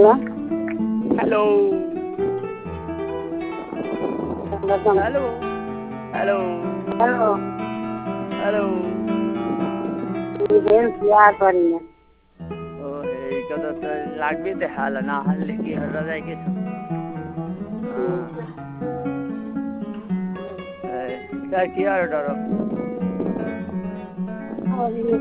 Hello? Hello. Hello. Hello. Hello. Hello. यार पड़ी है ओहे कदा तो लाग भी ते हाल ना हाल लेके हर रहा के क्या किया डरो और ये